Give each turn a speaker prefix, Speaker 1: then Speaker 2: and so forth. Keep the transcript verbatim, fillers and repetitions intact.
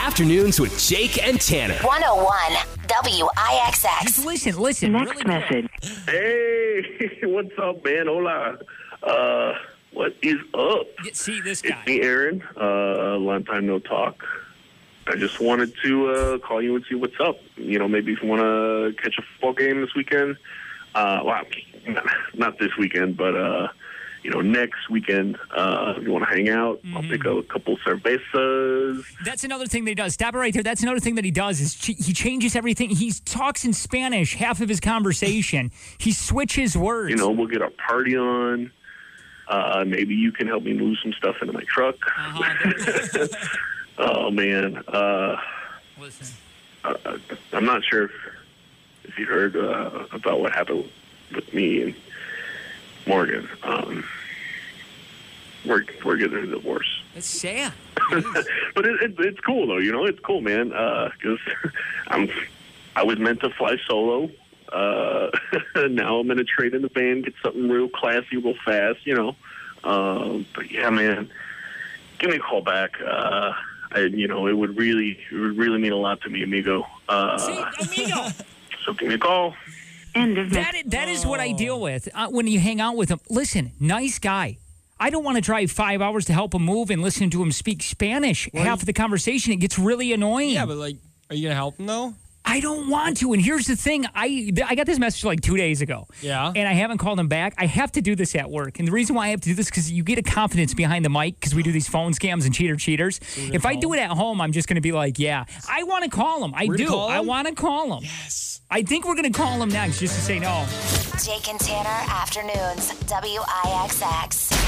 Speaker 1: Afternoons with Jake and Tanner.
Speaker 2: one oh one W I X X.
Speaker 3: Just listen, listen.
Speaker 4: Next
Speaker 3: really
Speaker 4: message.
Speaker 5: Hey, what's up, man? Hola. Uh, what is up?
Speaker 3: Get, see this guy.
Speaker 5: It's me, Aaron. Uh, long time no talk. I just wanted to uh, call you and see what's up. You know, maybe if you want to catch a football game this weekend. Uh, well, not, not this weekend, but, uh, you know, next weekend, uh, if you want to hang out, mm-hmm. I'll pick up a couple cervezas.
Speaker 3: That's another thing that he does. Stop it right there. That's another thing that he does is ch- he changes everything. He talks in Spanish half of his conversation. He switches words.
Speaker 5: You know, we'll get our party on. Uh, maybe you can help me move some stuff into my truck.
Speaker 3: Uh-huh.
Speaker 5: Oh, man. Uh,
Speaker 3: Listen.
Speaker 5: Uh, I'm not sure if, if you heard uh, about what happened with me and Morgan. Um, we're we're getting a divorce.
Speaker 3: It's sad.
Speaker 5: But it, it, it's cool, though. You know, it's cool, man. Because uh, I'm I was meant to fly solo. Uh, now I'm going to trade in the van, get something real classy, real fast, you know. Um, but, yeah, man, give me a call back. Uh I, you know, it would really, it would really mean a lot to me, amigo. Uh,
Speaker 3: See, amigo.
Speaker 5: So give me a call.
Speaker 4: End of
Speaker 3: that, is, that is what I deal with uh, when you hang out with him. Listen, nice guy. I don't want to drive five hours to help him move and listen to him speak Spanish.
Speaker 6: Well,
Speaker 3: Half of the conversation, it gets really annoying.
Speaker 6: Yeah, but like, are you going to help him though?
Speaker 3: I don't want to. And here's the thing. I I got this message like two days ago.
Speaker 6: Yeah.
Speaker 3: And I haven't called him back. I have to do this at work. And the reason why I have to do this is because you get a confidence behind the mic because we do these phone scams and cheater cheaters. If I do it at home, I'm just going to be like, yeah, I want to call him. I
Speaker 6: We're
Speaker 3: do.
Speaker 6: call him?
Speaker 3: I want to call him.
Speaker 6: Yes.
Speaker 3: I think we're going to call him next just to say no.
Speaker 2: Jake and Tanner Afternoons, W I X X.